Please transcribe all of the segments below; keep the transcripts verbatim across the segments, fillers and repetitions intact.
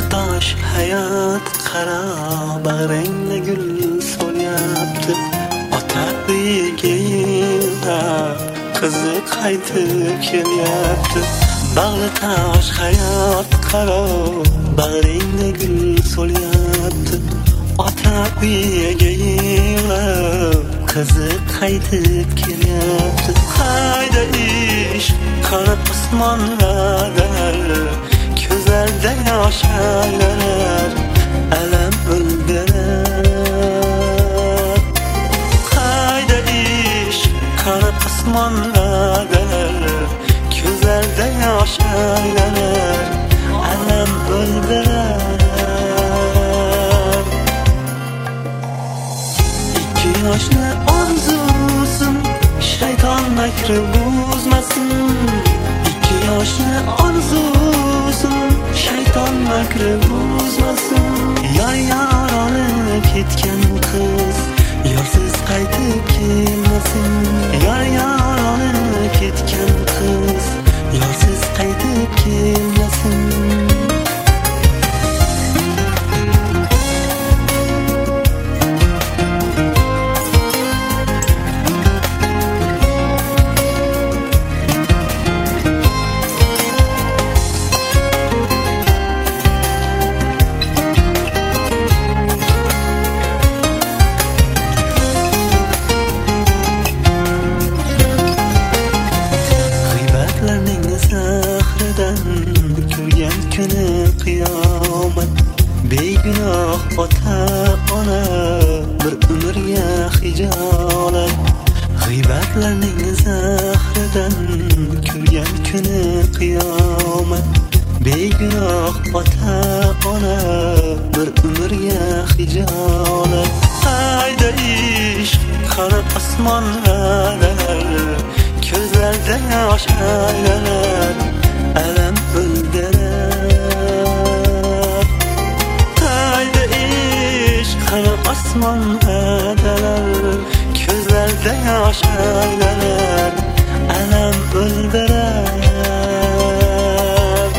Bag'ritosh hayot qaro bag'ringda gul so'lyapti. Ota uyiga yig'lab qizi qaytib kelyapti. Bag'ritosh hayot qaro bag'ringda gul so'lyapti. Ota uyiga yig'lab qizi qaytib kelyapti. Qayda ish qanot osmonlar, ko'zlarda yosh aylanar, alam o'ldirar. Qayda ish qanot osmonlar, ko'zlarda yosh aylanar, alam o'ldirar. Ikki yoshni orzusin shayton makri buzmasin. Ikki yoshni orzusin shayton makri buzmasin. Yar yar olib ketgan qiz yorsiz qaytib kelmasin. Yar yar olib ketgan qiz yorsiz qaytib kelmasin. Ko'rgan kuni qiyomat, begunoh ota ona bir umrga hijolat. G'iybatlarning zahridan ko'rgan kuni qiyomat, begunoh ota ona bir umrga hijolat. Hayda ishq qanot osmonlar, ko'zlarda yosh aylanar, alam o'ldirar. Hayda ishq qanot osmonlar, ko'zlarda yosh aylanar, alam o'ldirar.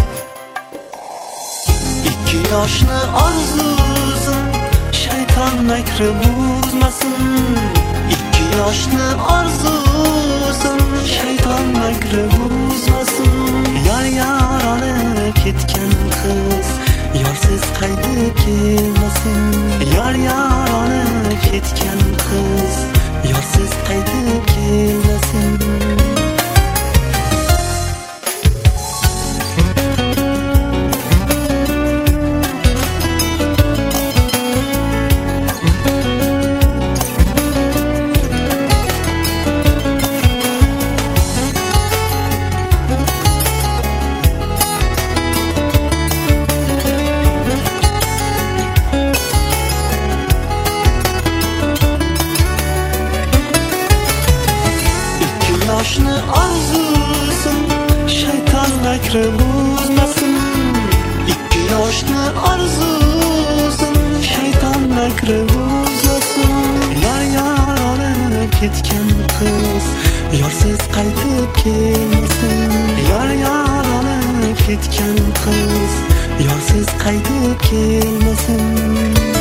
Ikki yoshni orzusin shayton makri buzmasin. Ikki yoshni orzusin shayton makri buzmasin. Yar yar olib ketgan qiz yorsiz qaytib kelmasin. Yar yar olib ketgan qiz yorsiz qaytib kelmasin. Yoshni orzusin shayton makri buzmasin. Ikki yoshni orzusin shayton makri buzmasin. Yar yar olib ketgan qiz yorsiz qaytib kelmasin. Yar yar olib ketgan qiz yorsiz qaytib kelmasin.